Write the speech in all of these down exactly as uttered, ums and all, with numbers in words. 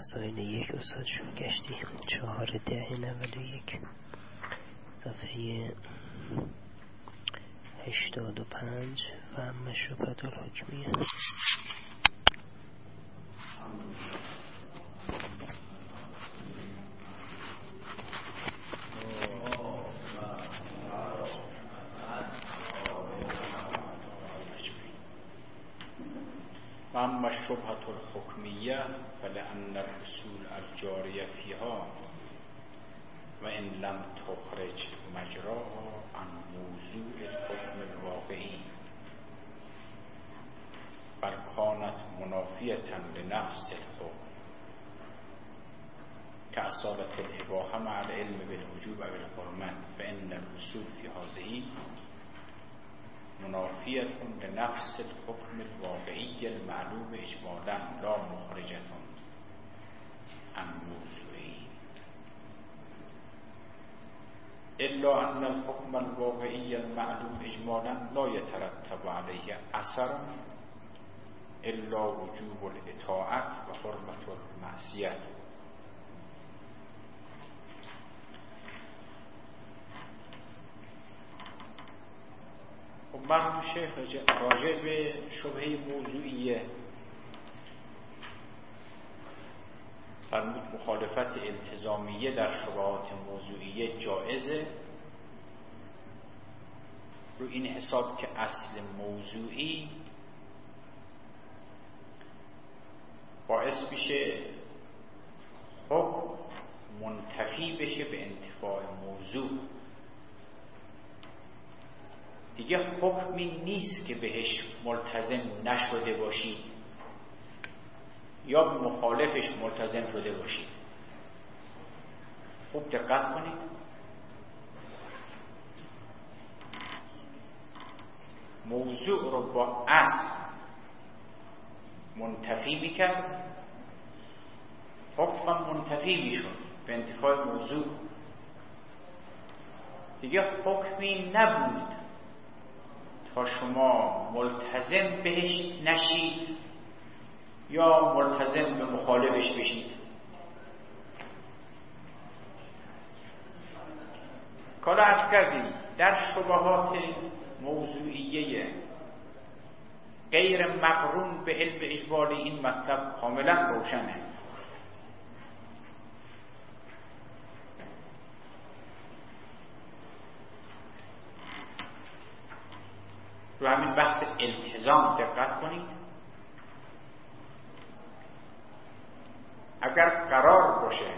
مسائل یک استاد شما گشتی چهار ده نود و یک صفحه هشتاد و پنج و اما شبهت الحکمیه. و اما شبهت الحکمیه فلأن الاصول الجاریه فیها و ان لم تخرج مجراها عن موضوع الحکم الواقعی بل كانت منافیة لنفس الحکم كأصالة الإباحة مع العلم بالوجوب و الحرمة فإن الاصول في هذه منافیة لنفس الحکم الواقعی المعلوم اجمالا لا مخرجة عن موضوعه الا ان الحکم الواقعی المعلوم اجمالا لا يترتب عليه اثر الا وجوب الاطاعت و حرمت المعصیت. خب مرحوم شیخ راجع به شبهه موضوعیه فرمود مخالفت التزامیه در شبهات موضوعیه جائزه رو این حساب که اصل موضوعی باعث بشه حکم منتفی بشه به انتفاع موضوع. دیگه حکمی نیست که بهش ملتزم نشده باشید یا مخالفش ملتزم شده باشید. خوب دقت کنید. موضوع رو با اصل منتفی میکرد، حکم منتفی میشد به انتفاع موضوع. دیگه حکمی نبود تا شما ملتزم بهش نشید یا ملتزم به مخالفش بشید. کالا عرض کردیم در شبهات موضوعیه غیر مقرون به علم اجمالی این مطلب کاملا روشنه. رو همین بحث التزام دقت کنید. اگر قرار باشه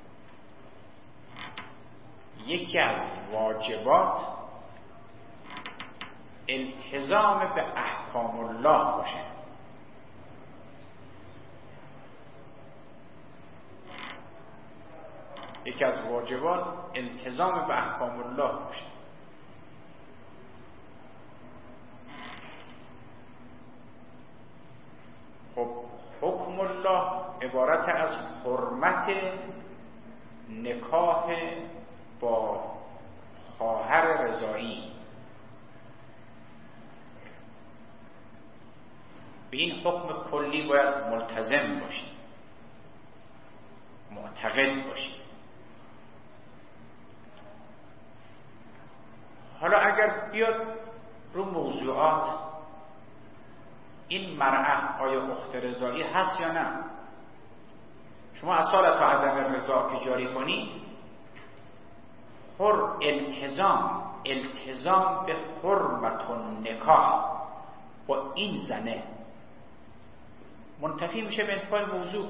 یکی از واجبات التزام به احکام الله باشه، یکی از واجبات التزام به احکام الله باشه، خب حکم الله عبارت از حرمت نکاح با خواهر رضایی. به این حکم کلی باید ملتزم باشید، معتقد باشید. حالا اگر بیاد رو موضوعات این مرأة آیا اخت رضایی هست یا نه، شما اصالت و عدم رضا که جاری کنید حر التزام التزام به حرمت و نکاح با این زنه منتفی میشه به انتفاع موضوع.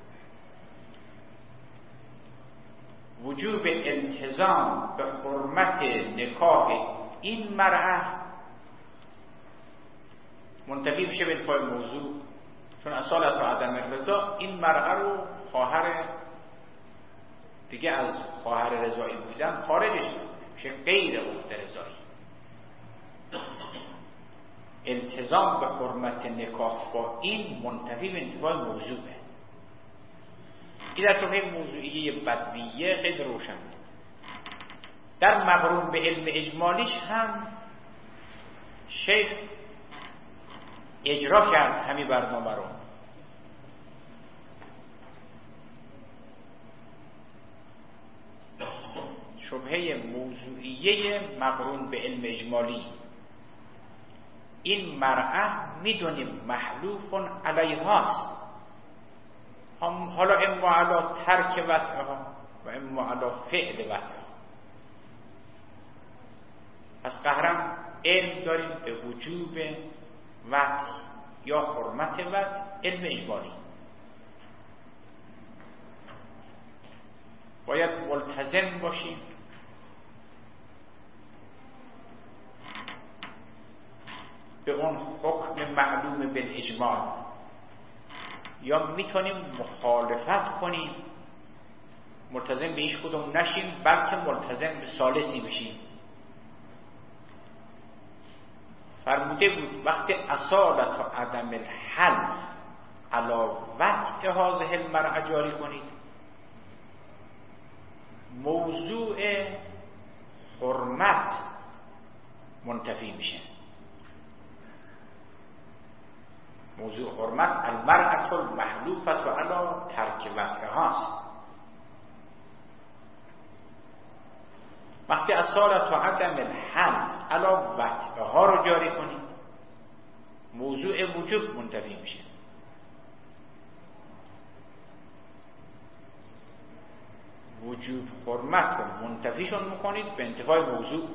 وجوب التزام به حرمت نکاح این مرأة منتفی میشه به انتفاع موضوع، چون اصالت و عدم رضا این مرأة رو خواهر دیگه از خواهر رضایی بودن خارجش میشه، غیر اخت رضایی. التزام به حرمت نکاح با این منتفی به انتفاع موضوعه. این در شبهه موضوعیه بدویه خیلی روشن. در مقرون به علم اجمالیش هم شیخ اجرا کرد همین برنامه رو. شبهه موضوعیه مقرون به علم اجمالی. این مرأة میدونیم محلوف علیهاست، حالا اما علی ترک وطئها و اما علی فعل وطئها. پس قهرم علم داریم به وجوب وطء یا حرمت وطء، علم اجمالی. باید ملتزم باشیم به اون حکم معلوم بالاجمال، یا میتونیم مخالفت کنیم، ملتزم به هیچ کدوم نشیم بلکه ملتزم به ثالثی بشیم. فرموده بود وقتی اصالت و عدم الحل علی وطء هذه المرأة جاری کنید، موضوع حرمت منتفی میشه. موضوع حرمت المرأة المحلوفة علی ترک وطئهاست. وقتی اصالت و عدم الحل علی وطئها رو جاری کنید، موضوع وجوب منتفی میشه. وجوب حرمت رو منتفیشون میکنید به انتفاع موضوع.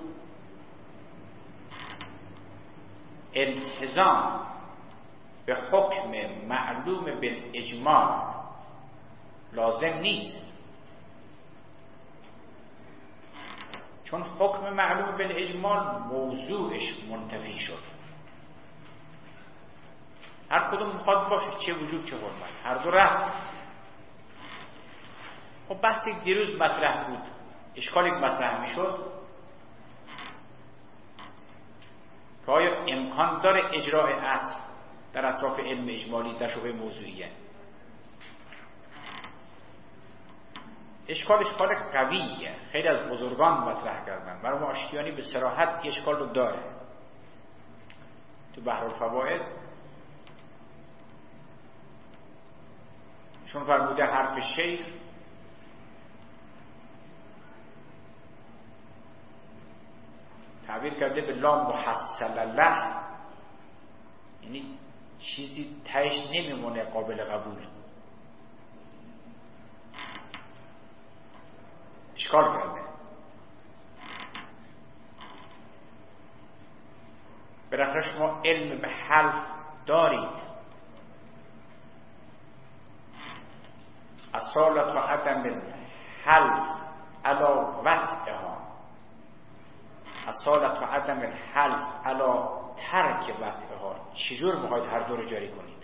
التزام به حکم معلوم بالاجمال لازم نیست، چون حکم معلوم بالاجمال موضوعش منتفی شد. هر کدوم میخواد باشه، چه وجوب چه حرمت، هر دو رفت. خب بحثی دیروز مطرح بود، اشکالی مطرح میشد که آیا امکان داره اجراء اصل در اطراف علم اجمالی در شبهه موضوعیه. اشکال اشکال قویه، خیلی از بزرگان مطرح کردن. مرحوم آشتیانی به صراحت این اشکال رو داره. تو بحرالفوائد چون فرموده حرف شیخ تعبیر کرده به لا محصل له، یعنی چیزی تهش نمیمونه قابل قبول. اشکال کرده. بالاخره شما علم به حل دارید، اصالت و عدم حل علی وطئها، اصالت و عدم الحل علی ترک وطئها. چجور میخواید هر دو رو جاری کنید؟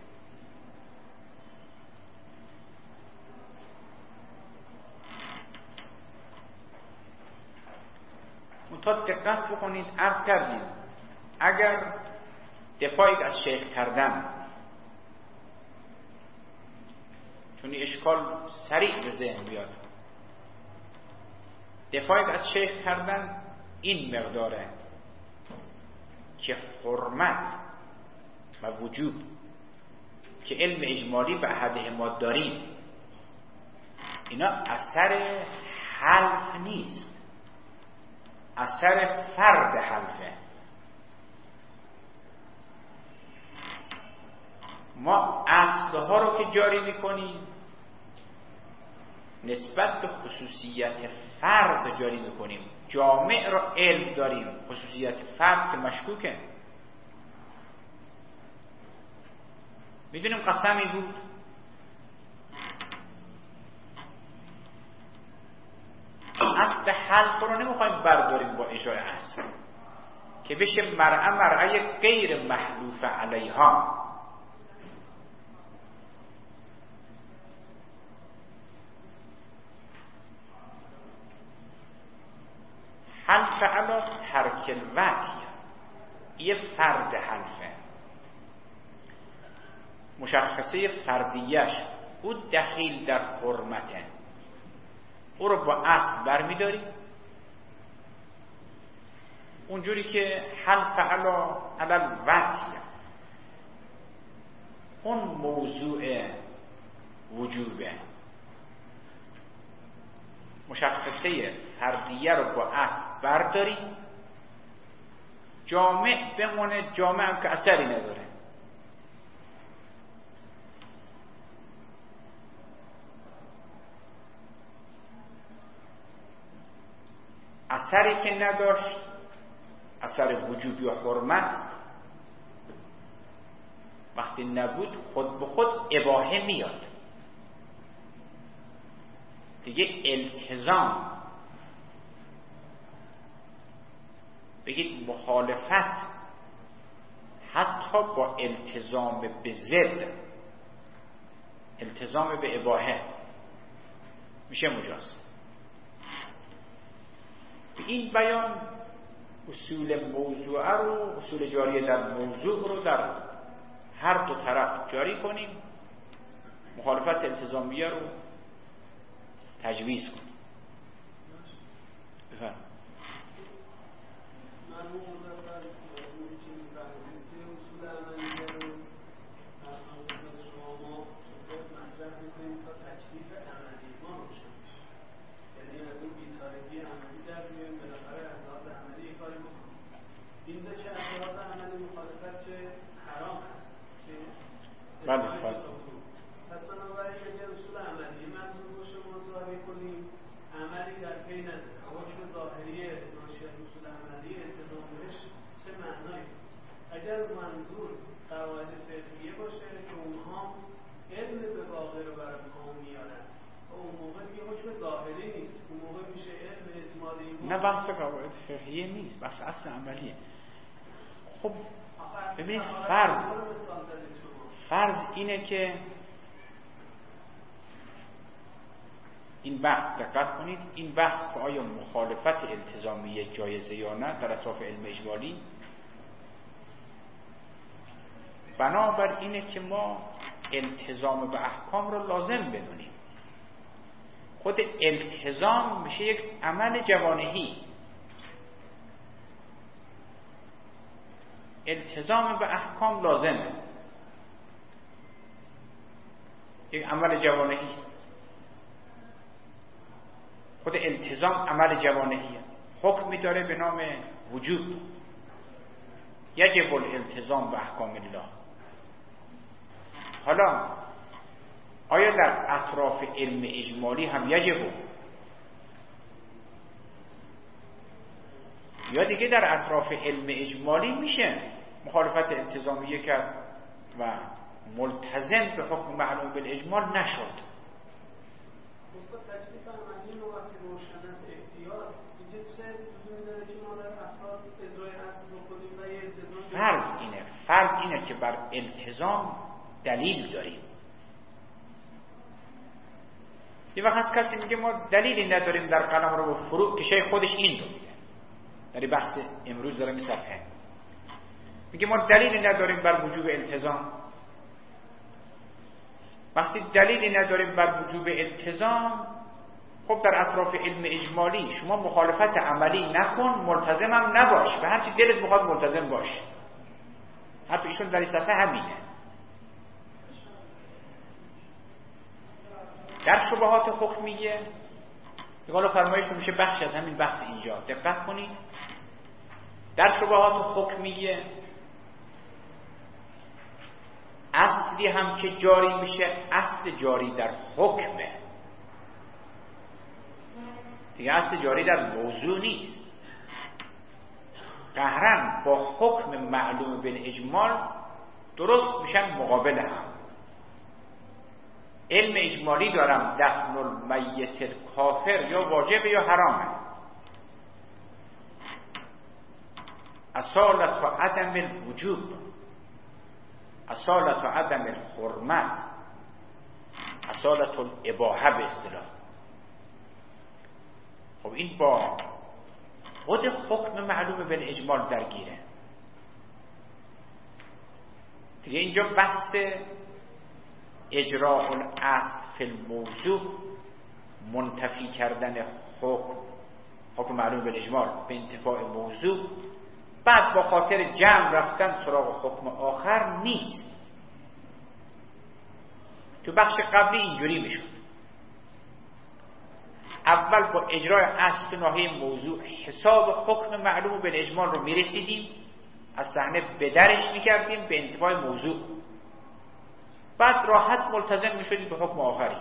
منتها دقت بکنید، عرض کردیم اگر دفاعی از شیخ کردن، چون این اشکال سریع به ذهن بیاد، دفاعی از شیخ کردن این مقداره که حرمت و وجوب که علم اجمالی به احده ما داریم، اینا اثر حلف نیست، اثر فرد حلفه. ما اصلها رو که جاری میکنیم نسبت به خصوصیت فرد جاری میکنیم. جامع رو علم داریم، خصوصیت فرد که مشکوکه. میدونیم قسمی بود، اصل حلق رو نمیخوایم برداریم با اجرای اصل که بشه مرعه مرعه غیر محلوف علیها. حلف علی ترک الوطء یه فرد حلفه، مشخصه فردیش او دخیل در حرمته، او رو با اصل برمیداری. اونجوری که حلف علی علی الوطء اون موضوع وجوبه، مشخصه فردیه رو با اصل برداری، جامع بمونه، جامع هم که اثری نداره. اثری که نداشت، اثر وجوب یا حرمت، وقتی نبود خود به خود اباحه میاد دیگه. التزام، بگید مخالفت حتی با التزام به ضد، التزام به اباحه، میشه مجاز. به این بیان اصول موضوع رو، اصول جاری در موضوع رو در هر دو طرف جاری کنیم، مخالفت التزامیه رو تجویز کنیم. بفرمایید. بله بله. پس بنابراین اگر اصول عملی منظور باشه مطالعه کنیم، عملی در پی نداره، حکم ظاهری ناشی از اصول عملی التزام بهش چه معنایی؟ اگر منظور قواعد فقهیه باشه که اونها علم به واقع رو بر پا میارن، اون موقع دیگه حکم ظاهری نیست، اون موقع میشه علم اجمالی. نه بحث قواعد فقهیه نیست، بحث اصل عملیه. خب ببین فرض فرض اینه که این بحث، دقت کنید، این بحث که آیا مخالفت التزامیه جایزه یا نه در اطراف علم اجمالی، بنابر اینه که ما التزام به احکام رو لازم بدونیم. خود التزام میشه یک عمل جوانهی. التزام به احکام لازمه، یک عمل جوانهی است. خود التزام عمل جوانهیه، حکمی داره به نام وجوب، یجب الالتزام به احکام الله. حالا آیا در اطراف علم اجمالی هم یجب، یا دیگه در اطراف علم اجمالی میشه مخالفت التزامیه کرد و ملتزم به حکم معلوم بالاجمال نشد؟ استاد تجدید عملی رو وقتی روشن است احتیاط دیگه چه لزومی داره که ما در افراد اجرای اصل بکنیم و یه التزام؟ فرض اینه فرض اینه که بر التزام دلیل داریم. یه وقت هست کسی میگه ما دلیلی نداریم در قلم رو به فروع، که شیخ خودش این رو میگه در بحث امروز داره می صفحه، میگه ما دلیلی نداریم بر وجوب التزام. وقتی دلیلی نداریم بر وجوب التزام، خب در اطراف علم اجمالی شما مخالفت عملی نکن، ملتزم هم نباش، به هرچی دلت بخواد ملتزم باش. حرف ایشون در این صفحه همینه. در شبهات حکمیه حالا فرمایش میشه بخش از همین بحث اینجا، دقت کنید. در شبهات حکمیه اصلی هم که جاری میشه، اصل جاری در حکمه دیگه، اصل جاری در موضوع نیست. قهرن با حکم معلوم بالاجمال درست میشن مقابل هم. علم اجمالی دارم دفن المیت الکافر یا واجب یا حرامه، اصالت و عدم الوجوب، اصالت و عدم الحرمت، اصالت الاباحه به اصطلاح. خب این با خود حکم معلوم بالاجمال درگیره دیگه. اینجا بحث اجراء الاصل فی الموضوع، منتفی کردن حکم حکم معلوم بالاجمال به انتفاع موضوع، بعد با خاطر جمع رفتن سراغ حکم آخر نیست. تو بخش قبلی اینجوری میشد. اول با اجرای اصل تو ناحیه موضوع حساب حکم معلوم بالاجمال رو میرسیدیم، از صحنه به درش میکردیم به انتفاع موضوع، بعد راحت ملتزم میشدیم به حکم آخری.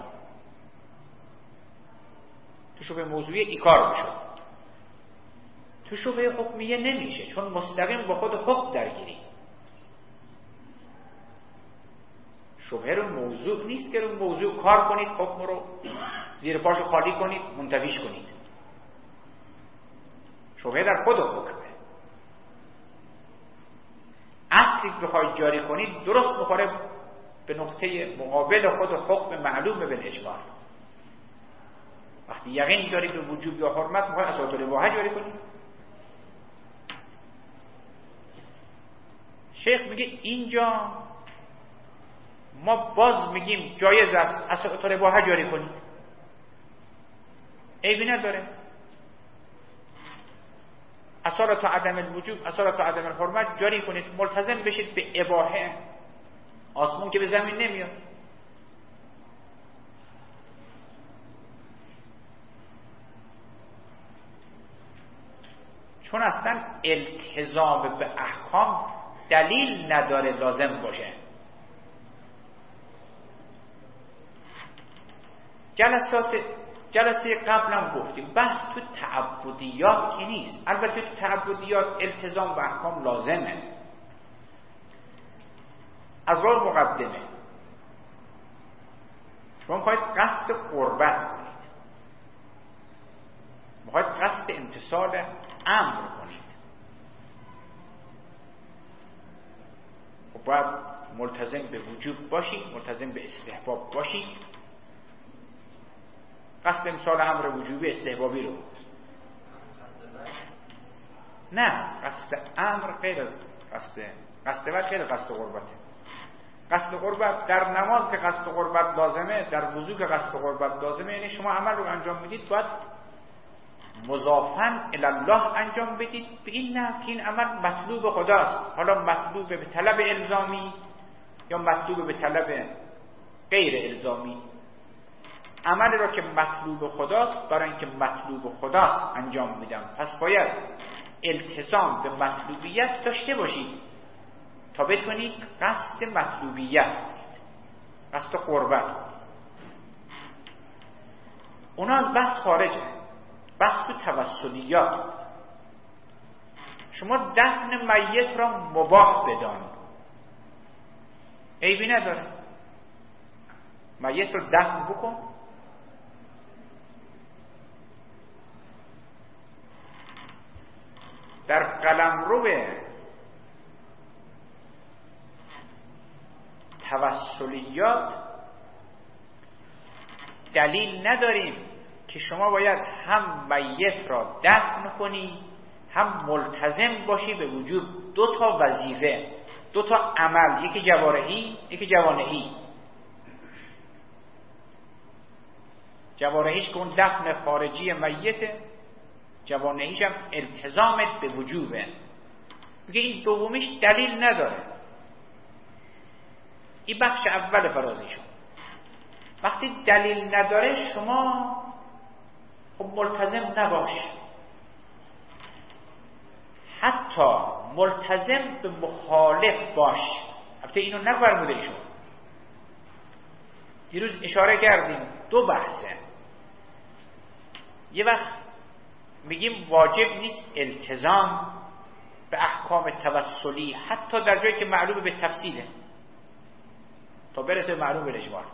تو شبه موضوعی ای کار میشد، تو شبه حکمیه نمیشه، چون مستقیم با خود حکم درگیری. شبهه رو موضوع نیست که رو موضوع کار کنید، حکم رو زیر پاشو خالی کنید، منتفیش کنید. شبهه در خود حکمه. اصلی که بخواید جاری کنید درست میخوره به نقطه مقابل خود حکم معلوم بالاجمال. وقتی یقین دارید به وجوب یا حرمت، میخواید اساس الاباحه جاری کنید. شیخ میگه اینجا ما باز میگیم جایز است اساس الاباحه جاری کنید، عیبی نداره. اصالت عدم الوجوب، اصالت عدم الحرمت جاری کنید، ملتزم بشید به اباحه. آسمون که به زمین نمیاد. چون اصلا التزام به احکام دلیل نداره لازم باشه. جلسات جلسه قبلم گفتیم بحث تو تعبدیات که نیست. البته تو تعبدیات التزام به احکام لازمه. از راه مقدمه شما میخواید قصد قربت کنید، میخواید قصد امتثال امر کنید، و باید ملتزم به وجوب باشید، ملتزم به استحباب باشید. قصد امتثال امر وجوبی استحبابی رو نه، قصد امر غیر از قصد قصد وجه غیر قصد قربته. قصد قربت در نماز که قصد قربت لازمه، در وضو که قصد قربت لازمه، یعنی شما عمل رو انجام میدید باید مضافاً الی الله انجام بدید به این نه که این عمل مطلوب خداست. حالا مطلوب به طلب الزامی یا مطلوب به طلب غیر الزامی، عمل را که مطلوب خداست برای اینکه مطلوب خداست انجام میدم، پس باید التزام به مطلوبیت داشته باشید تا بتونید قصد مطلوبیت کنید، قصد قربت. اونا از بحث خارجه، بحث تو توسلیات. شما دفن میت را مباح بدان، عیبی نداره. میت رو دفن بکن، در قلمرو توسلیات دلیل نداریم که شما باید هم میت را دفن کنی هم ملتزم باشی به وجود دو تا وظیفه، دو تا عمل، یکی جوارحی یکی جوانحی. جوارحیش که اون دفن خارجی میته، جوانحیش هم التزامت به وجوبه. میگه این دومیش دلیل نداره. این بخش اول فرازیشون. وقتی دلیل نداره شما خب ملتزم نباش، حتی ملتزم به مخالف باش. البته اینو نفرموده ایشون، دیروز اشاره کردیم دو بحثه. یه وقت میگیم واجب نیست التزام به احکام توسلی حتی در جایی که معلوم به تفصیله تا برسه معلوم به اجمال.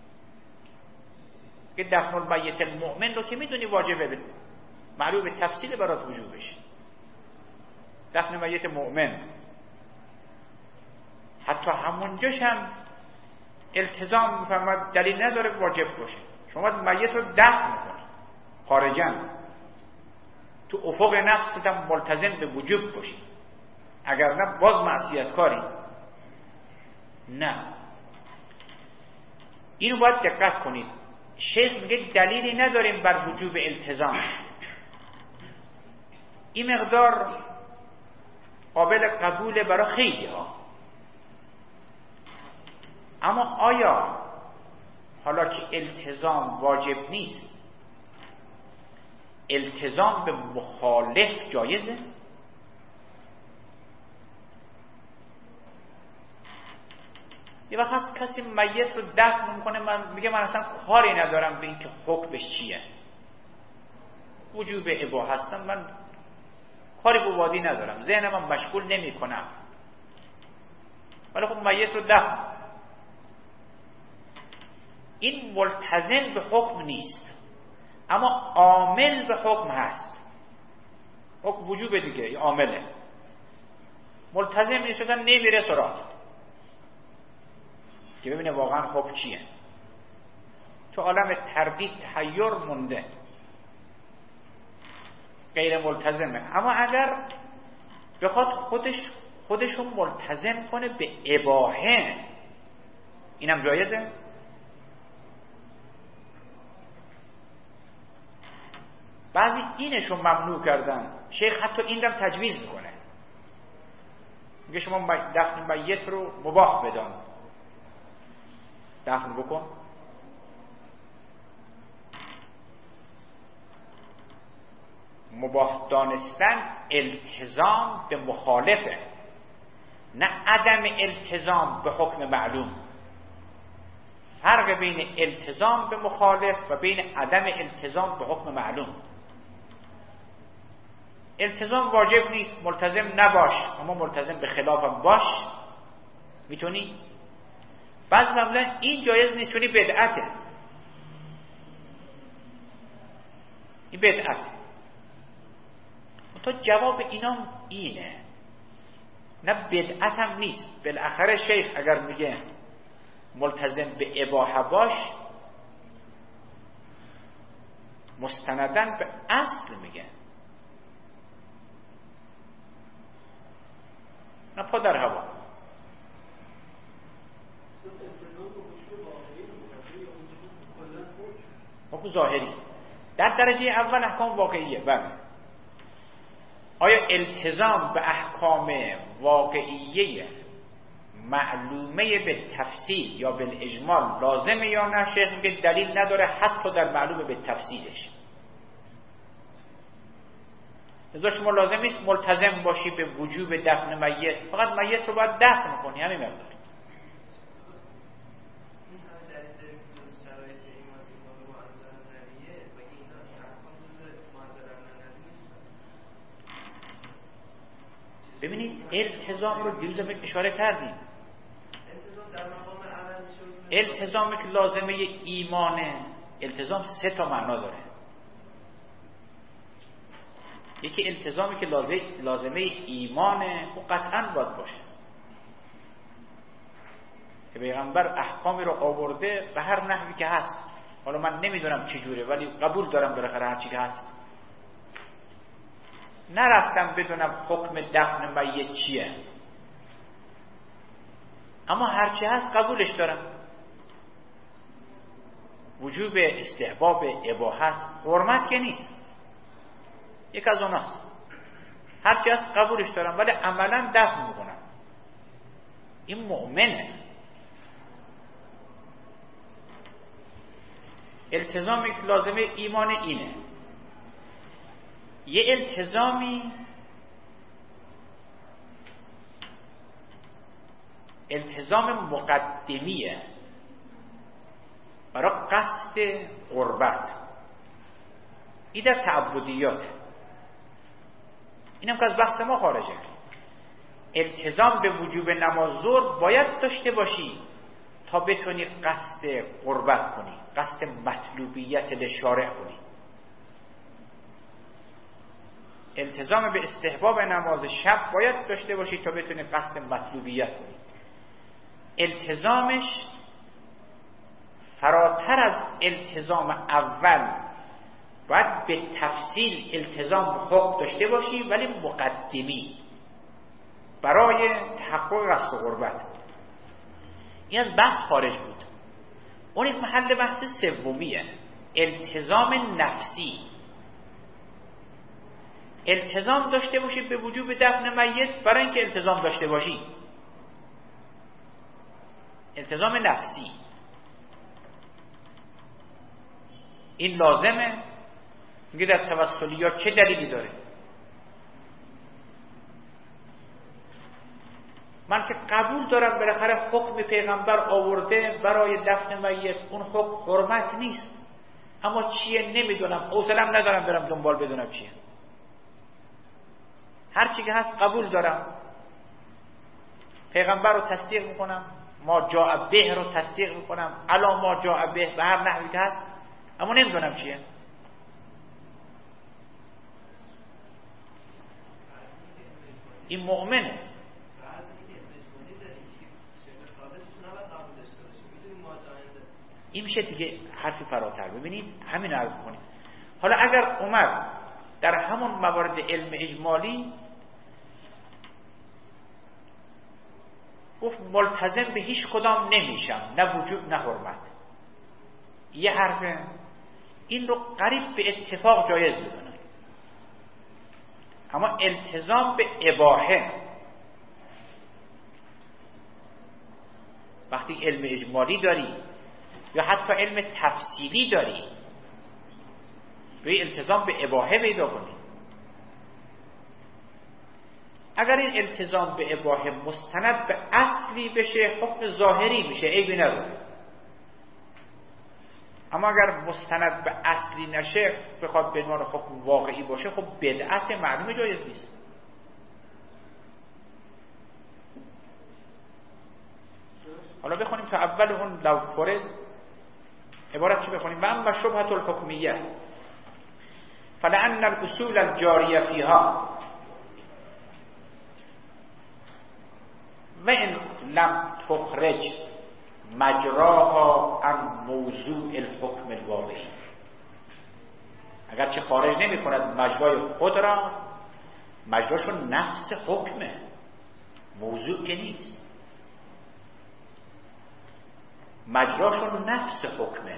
که دفن المیت المؤمن رو که میدونی واجبه به معلوم به تفصیل برات وجوبش. دفن میت مؤمن حتی همونجاش هم التزام میفرماد دلیل نداره واجب باشه. شما میت رو دفن میکنی خارجاً، تو افق نفست هم ملتزم به وجوب باشی، اگر نه باز معصیت کاری. نه، اینو باید دقت کنید. شیخ میگه دلیلی نداریم بر وجوب التزام. این مقدار قابل قبوله برای خیلی ها، اما آیا حالا که التزام واجب نیست التزام به مخالف جایزه؟ یه وقت هست کسی میت رو دفن میکنه، من میگه من اصلا کاری ندارم به این که حکمش چیه، وجوب اباحه هستم، من کاری به وادی ندارم، ذهنم من مشغول نمی کنم، ولی خب میت رو دفن. این ملتزم به حکم نیست، اما عامل به حکم هست. حکم وجوب دیگه، این عامله. ملتزم نیست، اصلا نمیره سراغ که ببینه واقعا حکم چیه، تو عالم تردید تحیر مونده، غیر ملتزمه. اما اگر بخواد خودش خودشو ملتزم کنه به اباحه، اینم جایزه؟ بعضی اینشو ممنوع کردن، شیخ حتی این رو تجویز میکنه، میگه شما دفن میت رو مباح بدان، دفن بکن. مباح دانستن التزام به مخالفه، نه عدم التزام به حکم معلوم. فرق بین التزام به مخالف و بین عدم التزام به حکم معلوم. التزام واجب نیست، ملتزم نباش، اما ملتزم به خلافم باش، میتونی. بعض معمولا این جایز نیست چونی بدعته، این بدعته. تا جواب اینا اینه، نه بدعت هم نیست. بالاخره شیخ اگر میگه ملتزم به اباحه باش، مستندن به اصل میگه، نه پا در هوا. حکم ظاهری در درجه اول احکام واقعیه. بله، آیا التزام به احکام واقعیه معلومه به تفصیل یا به اجمال لازمه یا نه؟ شیخ میگه دلیل نداره حتی در معلومه به تفصیلش. لذا شما لازم نیست ملتزم باشی به وجوب دفن میت، فقط میت رو باید دفن کنی، همین مقدار. ببینید التزام رو دیروز هم اشاره کردیم، التزامی که لازمه ایمانه. التزام سه تا معنا داره. یکی التزامی که لازمه ایمانه و قطعا باید باشه، که پیغمبر احکامی رو آورده به هر نحوی که هست، حالا من نمیدونم چی جوره ولی قبول دارم بالاخره هر چی که هست. نرفتم بدونم حکم دفن میت چیه، اما هرچی هست قبولش دارم. وجوب استحباب اباحه هست، حرمت که نیست، یک از اوناست. هرچی هست قبولش دارم ولی عملا دفن میکنم. این مؤمنه. التزامی که لازمه ایمان اینه. یه التزامی التزام مقدمیه برای قصد قربت، این در تعبدیات، اینم که از بحث ما خارجه. التزام به وجوب نماز ظهر باید داشته باشی تا بتونی قصد قربت کنی، قصد مطلوبیت لشارع کنی. التزام به استحباب نماز شب باید داشته باشی تا بتونی قصد مطلوبیت کنی. التزامش فراتر از التزام اول، باید به تفصیل التزام حق داشته باشی ولی مقدمی برای تحقق قصد قربت. این از بحث خارج بود. اون یک محل بحث سومیه، التزام نفسی. التزام داشته باشی به وجوب دفن میت برای اینکه التزام داشته باشی، التزام نفسی. این لازمه میگه در توسلیات چه دلیلی داره؟ من که قبول دارم بالاخره حکم پیغمبر آورده برای دفن میت، اون حکم حرمت نیست، اما چیه نمیدونم، حوصله‌ام ندارم برم دنبال بدونم چیه. هر چی که هست قبول دارم، پیغمبر رو تصدیق میکنم، ما جاء به رو تصدیق میکنم، الا ما جاء به به هر نحوی که هست، اما نمیدونم چیه. این مؤمنه. این میشه دیگه حرفی فراتر. ببینید همین عرض کنید. حالا اگر اومد در همون موارد علم اجمالی گفت ملتزم به هیچ کدام نمیشم، نه وجوب نه حرمت، یه حرفه، این رو قریب به اتفاق جایز بدونن. اما التزام به اباحه، وقتی علم اجمالی داری یا حتی علم تفصیلی داری، به التزام به اباحه پیدا کنی. اگر این التزام به اباحه مستند به اصلی بشه، حکم ظاهری میشه، عیبی نداره. اما اگر مستند به اصلی نشه، بخواد به عنوان حکم واقعی باشه، خب بدعت معلوم جایز نیست. حالا بخونیم تا اول اون لو فرض عبارت چی بخونیم؟ و اما شبهة الحکمیه فلأن الاصول الجاریه فیها و ان لم تخرج مجراها عن موضوع الحکم الواقعی، اگرچه خارج نمی کند مجرای خود را، مجراشون نفس حکمه، موضوع که نیست، مجراشون نفس حکمه،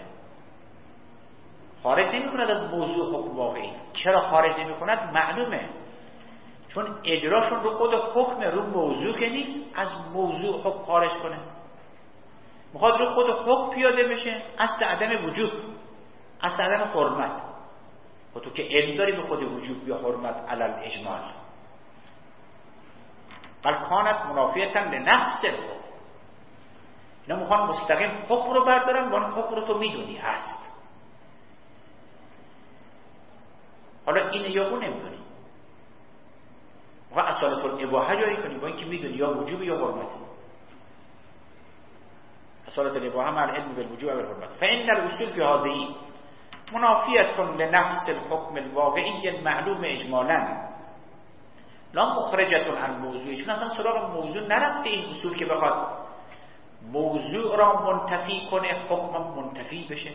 خارج نمی کند از موضوع حکم واقعی. چرا خارج نمی کند؟ معلومه، چون اجراشون رو خود حکمه، رو موضوع که نیست از موضوع حکم خارج کنه. میخواد رو خود حکم پیاده بشه، اصل عدم وجوب، اصل عدم حرمت. و تو که علم داری به خود وجوب یا حرمت علل اجمال، بل کانت منافیتا لنفس الحکم. اینا میخوان مستقیم حکم رو بردارن، وان حکم رو تو میدونی هست. حالا اینه یا اون نمیدونی، میخوان اصالت الاباحه جاری کنی با اینکه میدونی یا وجوب یا حرمت. اصالت الاباحه مع العلم بالوجوب و الحرمت. فإن الاصول في هذه منافیة لنفس الحکم الواقعی المعلوم اجمالا لا مخرجة عن موضوعی. چون اصلا سراغ موضوع نرفته این اصول که بخواد موضوع را منتفی کنه، حکم منتفی بشه،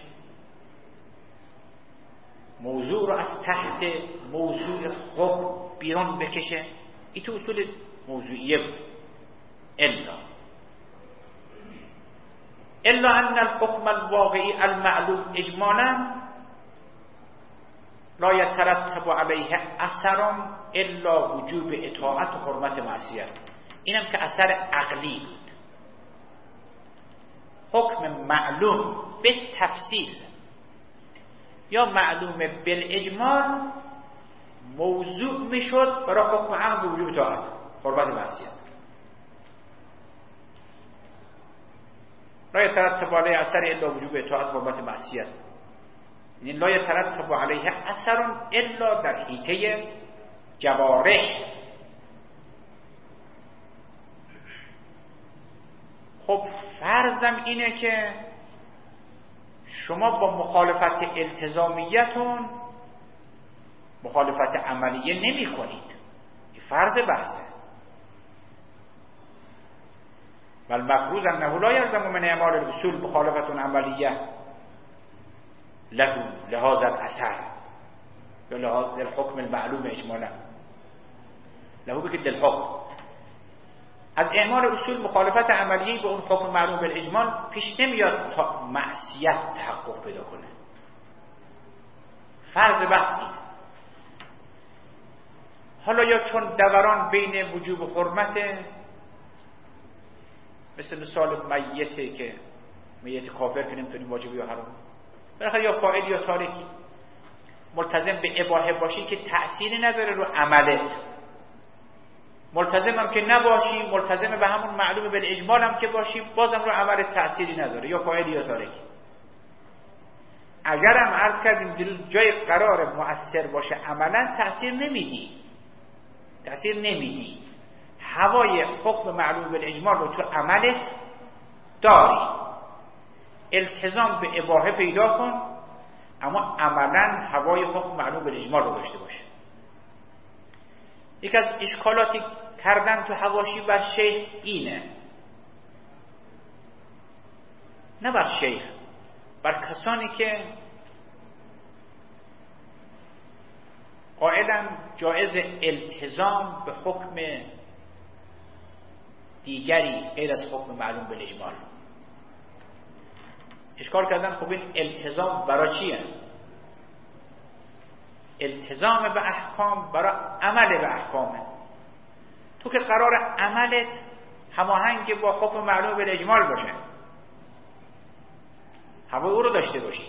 موضوع را از تحت موضوع حکم بیرون بکشه. این تو اصول موضوعیه بود. الا الا ان الحکم الواقعی المعلوم اجمالا لا يترتب علیه اثر الا وجوب اطاعت و حرمت معصیت. اینم که اثر عقلی بود. حکم معلوم به تفصیل یا معلوم بالاجمال موضوع میشد برای حکم عام به وجوب اطاعت، حرمت معصیت. لا يترتب علیه اثر الا وجوب اطاعت حرمت معصیت. یعنی لا يترتب علیه اثر الا در حیطه جوارح. خب فرضم اینه که شما با مخالفت التزامیتون مخالفت عملیه نمی کنید. این فرض بحثه. بل مفروض انه لا یلزم من اعمال الاصول مخالفت عملیه له لهذا الاثر یا لهذا الحکم المعلوم اجمالا. له بگید للحکم، از اعمال اصول مخالفت عملیه به اون حکم معلوم بالاجمال پیش نمیاد تا معصیت تحقق پیدا کنه. فرض بحثی. حالا یا چون دوران بین وجوب و حرمت، مثل مثال میته که میت کافر که نمیتونیم واجب یا حرام، بالاخره یا فاعل یا تارکی. ملتزم به اباحه باشی که تأثیری نداره رو عملت، ملتزم هم که نباشی، ملتزم به همون معلوم بالاجمال هم که باشی، بازم رو عملت تأثیری نداره، یا فاعل یا تارک. اگر هم عرض کردیم دیروز جای قرار مؤثر باشه عملا تأثیر نمیدی تأثیر نمیدی هوای حکم معلوم بالاجمال رو تو عملت داری، التزام به اباحه پیدا کن اما عملا هوای حکم معلوم بالاجمال رو داشته باشه. یک از اشکالاتی کردن تو حواشی بر شیخ اینه، نه بر شیخ، بر کسانی که قائلا جایز التزام به حکم دیگری غیر از حکم معلوم بالاجمال. اشکال کردن خب این التزام برای چیه؟ التزام به احکام برای عمل به احکامه. تو که قرار عملت هماهنگ با حکم معلوم بالاجمال باشه، هوای او رو داشته باشی.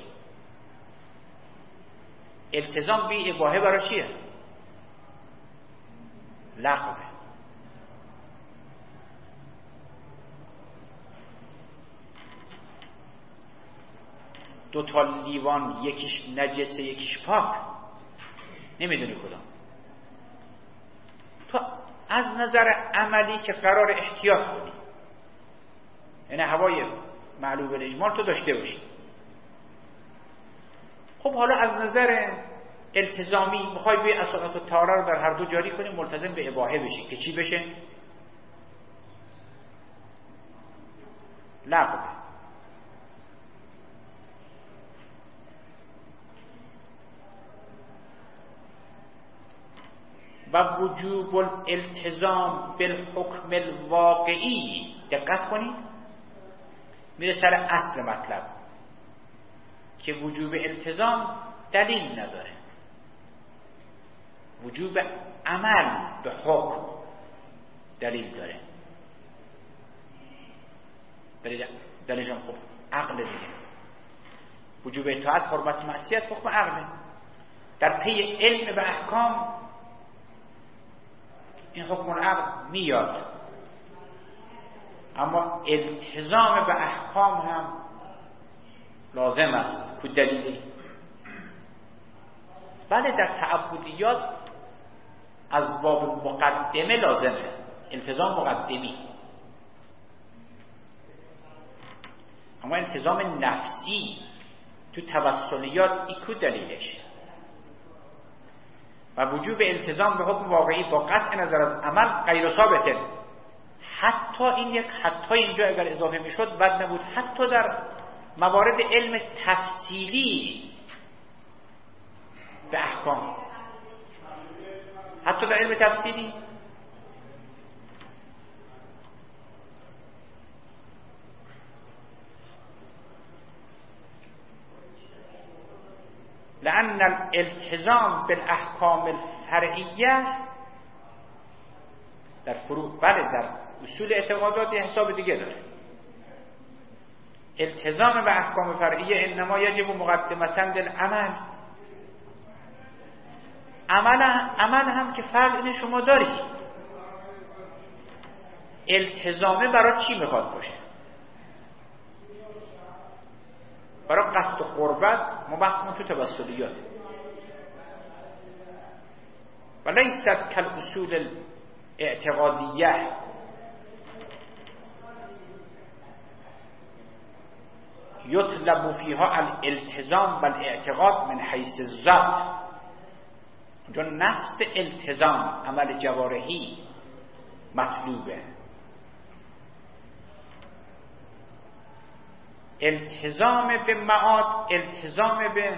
التزام بی اباحه برای چیه؟ لغوه. دو تا لیوان یکیش نجسه یکیش پاک، نمیدونی کدام. تو از نظر عملی که قرار احتیاط کنی، یعنی هوای معلوم بالاجمال تو داشته باشی، خب حالا از نظر التزامی میخوای به اسانات و طهاره رو در هر دو جاری کنی، ملتزم به اباحه بشی که چی بشه؟ لغوه. و وجوب الالتزام بالحکم الواقعی، دقت کنید میره سر اصل مطلب که وجوب التزام دلیل نداره، وجوب عمل به حکم دلیل داره. دلیل جان خب عقل دیگه، وجوب اطاعت حرمت معصیت حکم عقله. در پی علم به احکام این حکم العقل میاد، اما التزام به احکام هم لازم است. کدوم دلیلی؟ بله در تعبدیات از باب مقدمه لازمه، التزام مقدمی، اما التزام نفسی تو توسلیات این کدوم دلیلش؟ و وجوب التزام به حکم واقعی با قطع نظر از عمل غیر ثابته. حتی این یک حتی اینجا اگر اضافه میشد بد نبود، حتی در موارد علم تفصیلی به احکام، حتی در علم تفصیلی لأن الالتزام بالاحکام الفرعیه در فروع، بله در اصول اعتقادات یه حساب دیگه داره. التزام به احکام فرعیه انما یجب مقدمتاً للعمل. عمل عمل هم که فرض اینه شما داری، التزامه برای چی میخواد باشه؟ برای قصد و قربت. ما بحثمون تو توسلیات و لیست کالاصول الاعتقادیه یطلب فیها الالتزام والاعتقاد من حیث الذات. اونجا نفس التزام عمل جوارحی مطلوبه. التزام به معاد، التزام به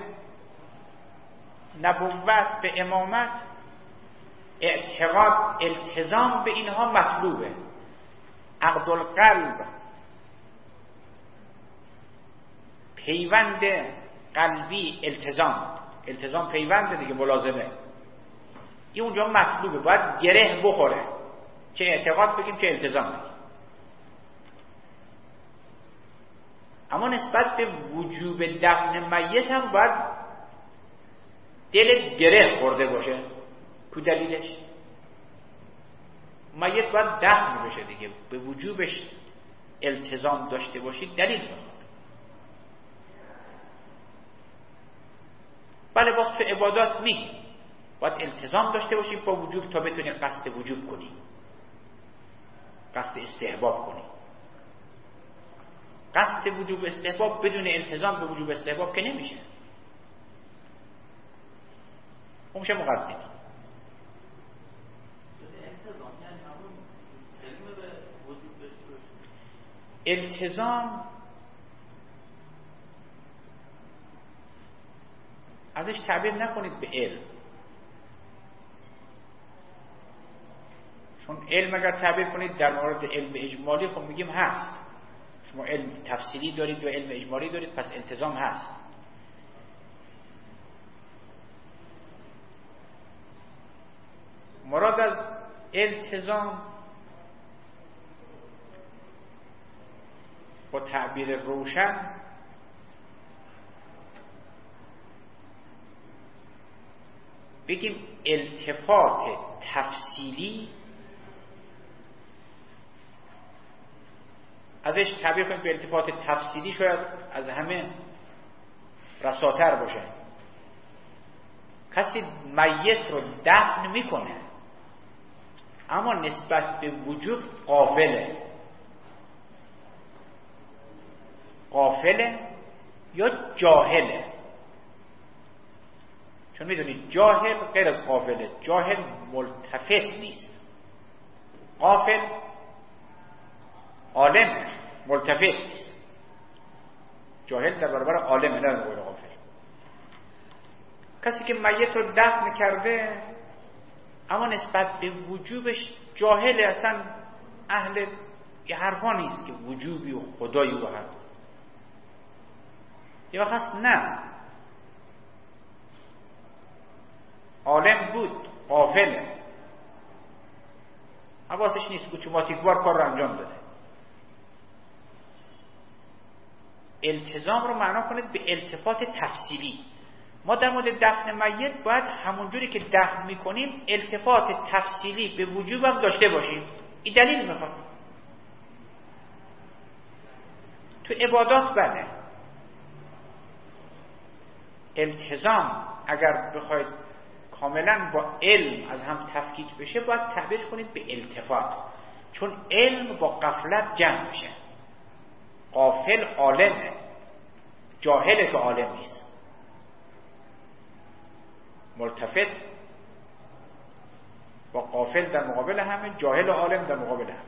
نبوت، به امامت، اعتقاد، التزام به اینها مطلوبه. عقد القلب، پیوند قلبی، التزام التزام پیوند دیگه، ملازمه، این اونجا مطلوبه، باید گره بخوره، چه اعتقاد بگیم چه التزام بگیم. اما نسبت به وجوب دفن میت هم باید دل گره خورده باشه کو دلیلش؟ میت باید دفن بشه دیگه، به وجوبش التزام داشته باشید دلیل بخواد. بله باز تو عبادات میگی باید التزام داشته باشی با وجوب تا بتونی قصد وجوب کنی، قصد استحباب کنی. قصد وجوب استحباب بدون التزام به وجوب استحباب که نمیشه، اون میشه مقدمی. التزام ازش تعبیر نکنید به علم، چون علم اگر تعبیر کنید در مورد علم اجمالی خب میگیم هست، شما علم تفصیلی دارید و علم اجمالی دارید، پس التزام هست. مراد از التزام با تعبیر روشن بگیم التفات تفصیلی، ازش تعبیر کنیم به التفات تفصیلی شاید از همه رساتر باشه. کسی میت رو دفن میکنه اما نسبت به وجود غافله، غافله یا جاهله. چون میدونید جاهل غیر از غافله، جاهل ملتفت نیست، غافل عالم ملتفت نیست، جاهل در برابر عالم نه غیر غافل. کسی که میت رو دفن کرده اما نسبت به وجوبش جاهل، اصلا اهل یه حرفا نیست که وجوبی و خدایی و حرف. یه وقت هست نه عالم بود غافله، حواسش نیست، اتوماتیک وار کار رو انجام داده. التزام رو معنا کنید به التفات تفصیلی. ما در مورد دفن میت باید همونجوری که دفن میکنیم التفات تفصیلی به وجوب هم داشته باشیم. این دلیل میخواد. تو عبادات بله التزام اگر بخواید کاملا با علم از هم تفکیک بشه باید تعبیر کنید به التفات، چون علم با غفلت جمع میشه. غافل عالمه، جاهل که عالم نیست. ملتفت با غافل در مقابل همه، جاهل و عالم در مقابل همه.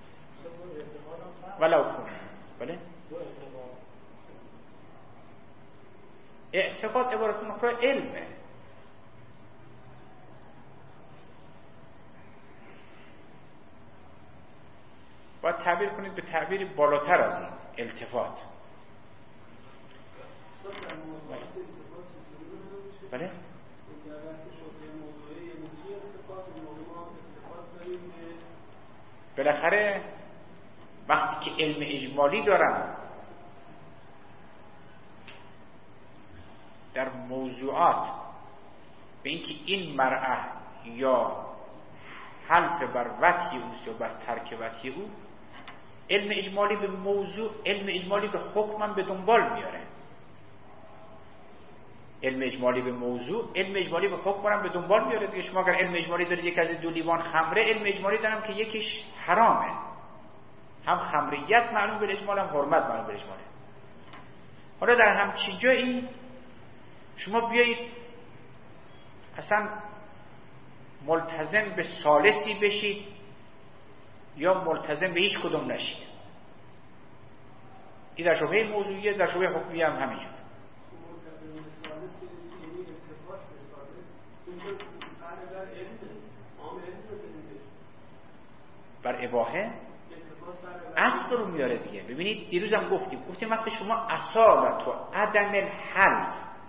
ولو کن بله اعتقاد عبارت مقرار علمه. باید تعبیر کنید به تعبیری بالاتر از این التفات. بله بالاخره وقتی که علم اجمالی دارم در موضوعات به اینکه این مرأة یا حلف بر وطی اوست یا بر ترک وطی او، علم اجمالی به موضوع، علم اجمالی به حکمم به دنبال میاره. علم اجمالی به موضوع، علم اجمالی به حکمم به دنبال میاره دیگه. شما اگر علم اجمالی دارید یک از دو لیوان خمره، علم اجمالی دارم که یکیش حرامه، هم خمریت معلوم به اجمال، هم حرمت معلوم به اجماله. حالا در همچین جایی شما بیایید اصلا ملتزم به ثالثی بشید یا ملتزم به هیچ کدوم نشید. این در شبهه موضوعیه، در شبهه حکمیه هم همینجور. بر اباحه اصل رو میاره دیگه. ببینید دیروزم گفتیم گفتیم وقتی شما اصالت و عدم الحل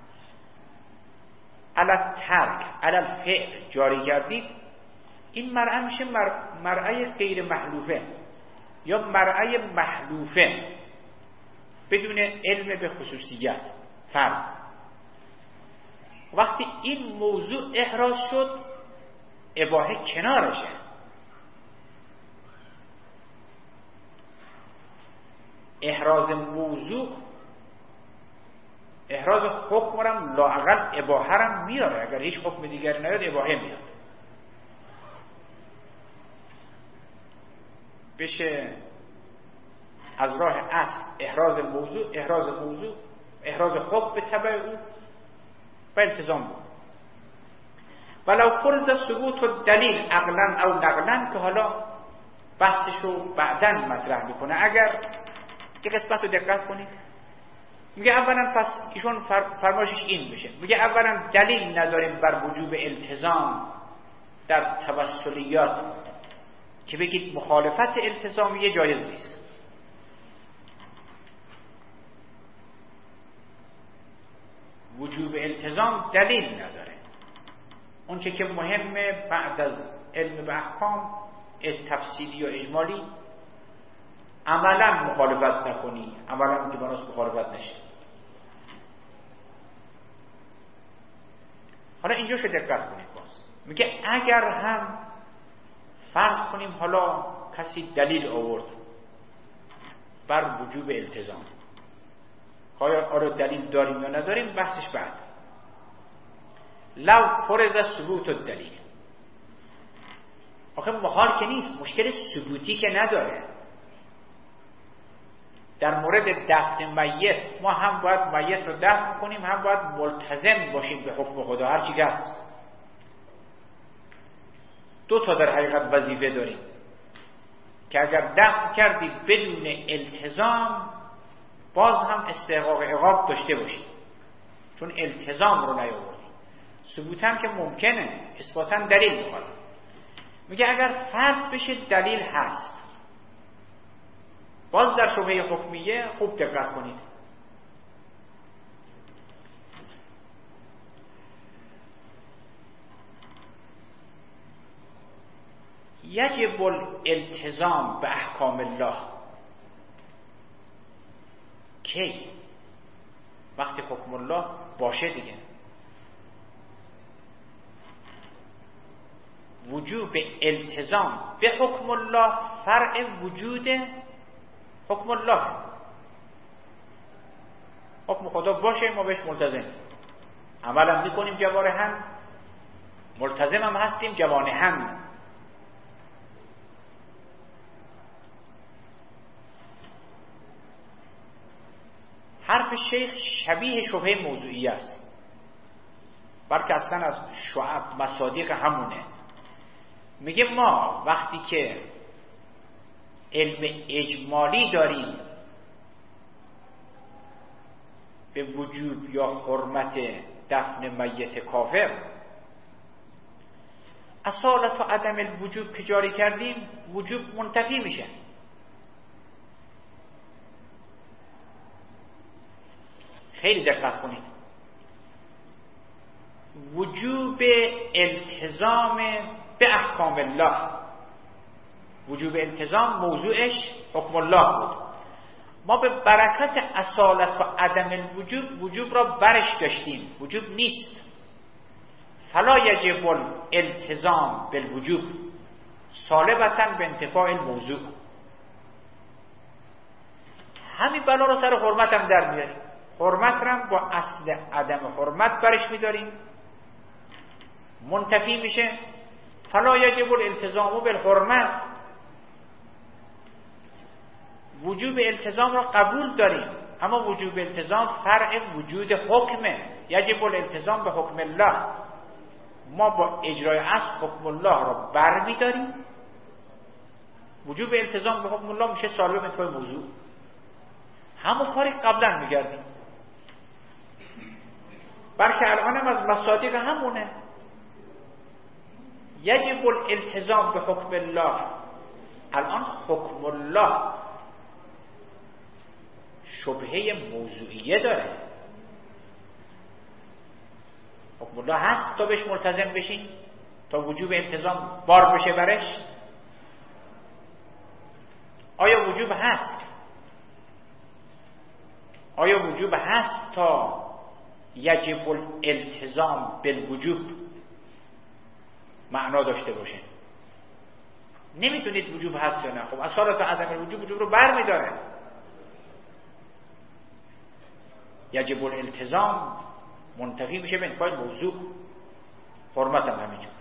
علی ترک علی الفعل جاری کردید، این مرعه میشه مرعه غیر محلوفه یا مرعه محلوفه بدون علم به خصوصیت فرق. وقتی این موضوع احراز شد اباحه کنارشه. احراز موضوع احراز حکم رم لااقل اباحه رم میاره، اگر هیچ حکم دیگری نیاد اباحه میاد. بشه از راه اصل احراز موضوع احراز موضوع احراز حکم به تبع او و التزام بود. ولو فرض ثبوت و دلیل عقلا او نقلا، که حالا بحثشو بعداً مطرح میکنه. اگر که قسمت رو دقت کنید، میگه اولا پس ایشون فرمایشش این میشه، میگه اولا دلیل نداریم بر وجوب التزام در توسلیات که بگید مخالفت التزامیه جایز نیست. وجوب التزام دلیل نداره. اون چه که مهمه بعد از علم به احکام تفصیلی و اجمالی عملا مخالفت نکنی، عملا که بناس مخالفت نشه. حالا اینجا شو دقت کنید. باز میگه اگر هم فرض کنیم حالا کسی دلیل آورد بر وجوب التزام، آیا آره دلیل داریم یا نداریم بحثش بعد. لو فرض ثبوت الدلیل، آخه محال که نیست، مشکل ثبوتی که نداره. در مورد دفن میت ما هم باید میت رو دفن کنیم، هم باید ملتزم باشیم به حکم خدا هرچی که هست. دو تا در حقیقت وظیفه داریم که اگر دفن کردید بدون التزام باز هم استحقاق عقاب داشته باشید، چون التزام رو نیاوردید. ثبوت هم که ممکنه، اثباتاً دلیل میخواد. میگه اگر فرض بشه دلیل هست، باز در شبهه حکمیه خوب دقت کنید. یجب الالتزام به احکام الله. کی؟ وقتی حکم الله باشه دیگه. وجوب التزام به حکم الله فرع وجود حکم الله. حکم خدا باشه ما بهش ملتزم، عملا میکنیم جوارحاً، ملتزم هم هستیم جوانحاً. حرف شیخ شبیه شبهه موضوعی است، بلکه اصلا از شعب مصادیق همونه. میگه ما وقتی که علم اجمالی داریم به وجوب یا حرمت دفن میت کافر، اصالت و عدم الوجوب که جاری کردیم وجوب منتفی میشه. خیلی دقت کنید. وجوب التزام به احکام الله، وجوب التزام موضوعش حکم الله بود. ما به برکت اصالت و عدم الوجوب وجوب را برش داشتیم، وجوب نیست. فلا یجب الالتزام بالوجوب سالبتاً به انتفاع الموضوع. همین بلا را سر حرمت هم در میاریم. حرمت را با اصل عدم حرمت برش میداریم، منتفی میشه. فلا یجب الالتزام بالحرمت، وجوب التزام را قبول داریم، اما وجوب التزام فرع وجود حکمه. یجب الالتزام به حکم الله، ما با اجرای اصل حکم الله را بر میداریم. وجوب التزام به حکم الله میشه سالب انتفاع موضوع، همون کاری قبلا میگردیم. بلکه الان هم از مصادیق همونه. یجب الالتزام به حکم الله، الان حکم الله شبهه موضوعیه داره. حکم الله هست تا بهش ملتزم بشین، تا وجوب التزام بار بشه برش. آیا وجوب هست؟ آیا وجوب هست تا یجب الالتزام بالوجوب معنا داشته باشه. نمیتونید وجوب هست یا نه. خب اصالت عدم الوجوب وجوب رو بر میداره. یجب الالتزام منتفی میشه به انتفاع موضوع، حرمت هم همینجور.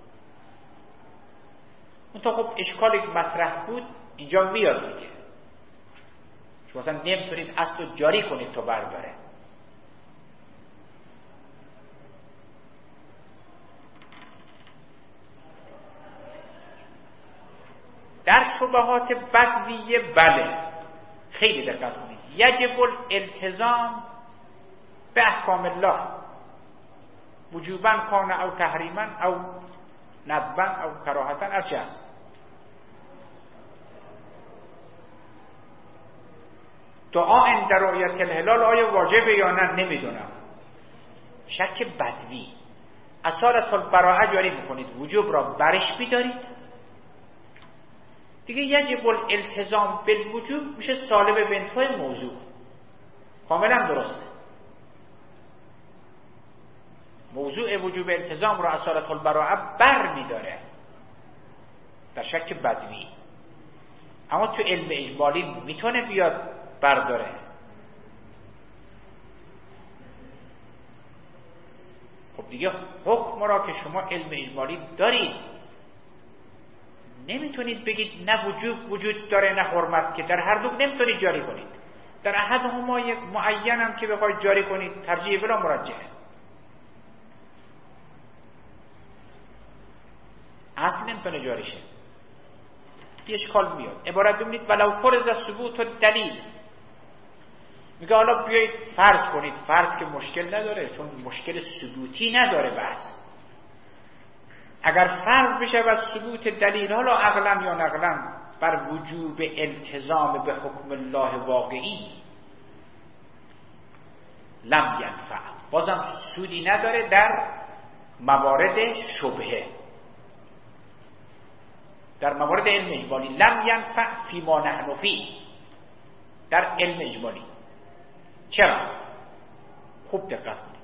اون تا خب اشکالی که مطرح بود اینجا میاد دیگه. شما مثلا نمیتونید اصل رو جاری کنید تا برداره. در شبهات بدویه بله خیلی دقت کنید. یجب الالتزام به احکام الله وجوبا کان او تحریما او ندبا او کراهتا هر چه است. دعا عند رؤیت الهلال آیا واجبه یا نه نمیدونم. شک بدوی اصالت البراءه جاری میکنید، وجوب را برش بیدارید دیگه. یجب الالتزام بالوجوب میشه سالب به انتفاع موضوع، کاملا درسته. موضوع وجوب التزام را اصالت البراءه بر میداره در شک بدوی، اما تو علم اجمالی میتونه بیاد برداره. خب دیگه حکم را که شما علم اجمالی دارید نمیتونید بگید نه وجوب وجود داره نه حرمت، که در هر دو نمیتونید جاری کنید. در احد هما یک معین هم که بخواید جاری کنید ترجیح بلا مرجحه. اصل نمیتونه جاری شه. یه اشکال میاد. عبارت ببینید ولو فرض ثبوت و دلیل. میگه حالا بیایید فرض کنید، فرض که مشکل نداره چون مشکل ثبوتی نداره بس. اگر فرض بشه و ثبوت دلیل حالا عقلا یا نقلا بر وجوب التزام به حکم الله واقعی لم ینفع، بازم سودی نداره در موارد شبهه. در موارد علم اجمالی لم ینفع فی ما نحن فی، در علم اجمالی. چرا؟ خوب دقت کنید.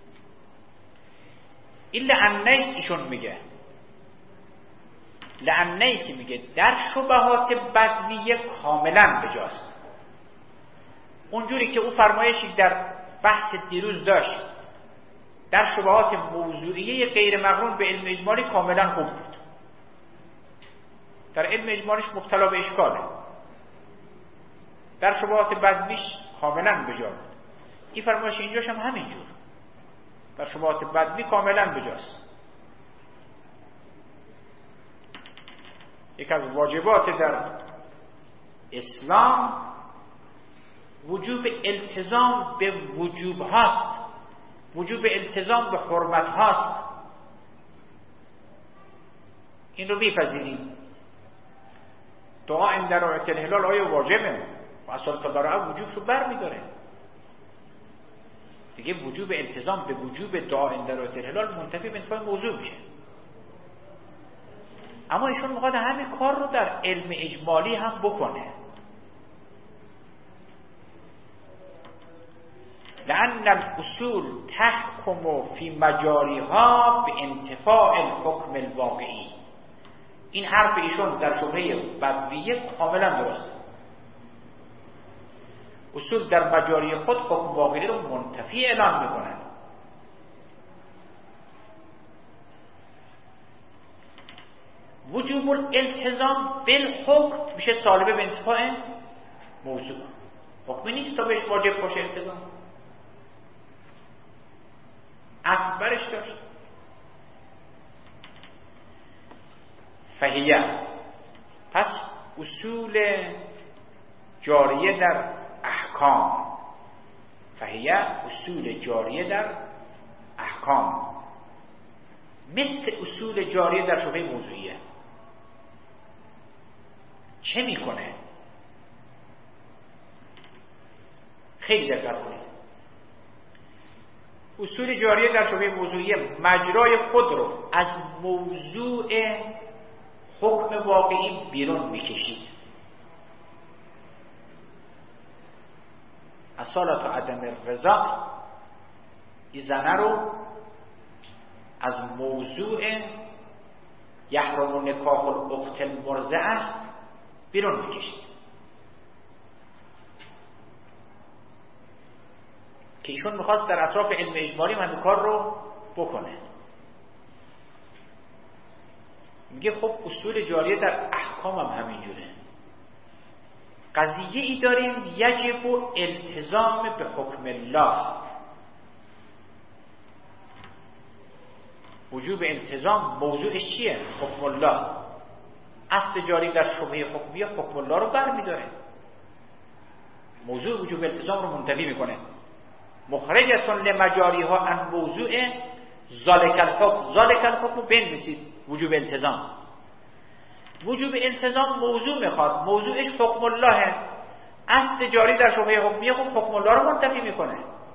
این لعنه ایشون میگه، لعنه که میگه در شبهات بدویه کاملا بجاست. اونجوری که او فرمایشی در بحث دیروز داشت در شبهات موضوعیه غیر مقرون به علم اجمالی کاملا خوب بود. در علم اجمالیش مبتلا به اشکاله، در شبهات بدویش کاملا بجا بود. این فرمایش اینجاش هم همینجور در شبهات بدوی کاملا بجاست. یک از واجبات در اسلام وجوب التزام به وجوب هاست، وجوب التزام به حرمت هاست. این رو میپذیریم. دعا عند رؤیت الهلال آیا واجبه؟ و اصالت البراءه وجوب رو بر میداره دیگه. وجوب التزام به وجوب دعا عند رؤیت الهلال منتفی به انتفاع موضوع میشه. اما ایشون میخواد همین کار رو در علم اجمالی هم بکنه. لأن الاصول تحکم فی مجاریها به انتفاع الحکم الواقعی. این حرف ایشون در شبهه بدویه کاملا درسته. اصول در مجاری خود حکم واقعی رو منتفی اعلام میکنن. وجوب الالتزام بالحکم میشه سالبه به انتفاع موضوع. حکمی نیست تا بهش واجب باشه التزام، اصل برش داشت. فهیه، پس اصول جاریه در احکام، فهیه اصول جاریه در احکام مثل اصول جاریه در شبهه موضوعیه. چه میکنه؟ خیلی دقت کنید. اصول جاریه در شبهه موضوعیه مجرای خود رو از موضوع حکم واقعی بیرون میکشید. اصالت عدم الرضا این زنه رو از موضوع یحرم نکاح الاخت المرضعه بیرون میکشید که ایشون میخواست در اطراف علم اجمالی من کار رو بکنه. میگه خب اصول جاریه در احکام هم همینجوره. قضیه ای داریم یجب التزام به حکم الله، وجوب التزام موضوعش چیه؟ حکم الله. اصل جاری در شبهه حکمیه حکم الله رو برمی‌داره، موضوع وجوب التزام رو منتفی میکنه. مخرجتون لمجاریها عن موضوع ذالک الحکم، ذالک الحکم بنویسید وجوب التزام. وجوب التزام موضوع میخواد، موضوعش حکم الله، اصل جاری در شبهه حکمیه خب حکم الله رو منتفی میکنه.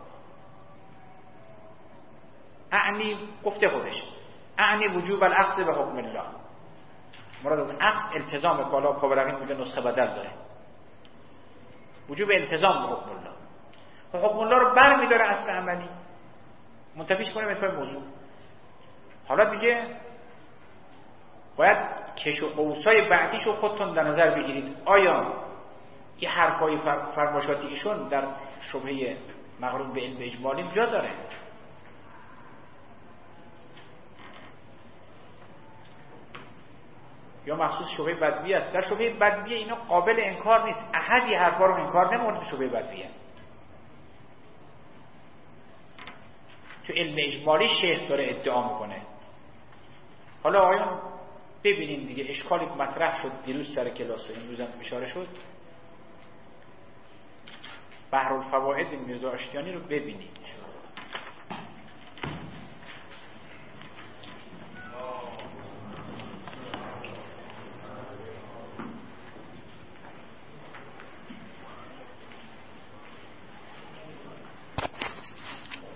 اعنی گفته خودش اعنی وجوب الاخذ به حکم الله، مراد از اخذ التزام بالا پاورقین میگه نسخه بدل داره، وجوب التزام به حکم الله. حکم الله رو بر میداره اصل عملی منتفیش کنه به موضوع. حالا دیگه باید کش و قوسای بعدیشو خودتون در نظر بگیرید. آیا یه حرفای فرمایشاتی ایشون در شبهه مقرون به علم اجمالی جا داره؟ یا مخصوص شبهه بدویه است؟ در شبهه بدویه اینا قابل انکار نیست، احد یه حرفا رو انکار نمورد شبهه بدویه. تو علم اجمالی شیخ داره ادعا میکنه. حالا آیان ببینیم دیگه، اشکالی مطرح شد دیروز سر کلاس و امروز هم اشاره شد. بحر الفوائد میرزا آشتیانی رو ببینید.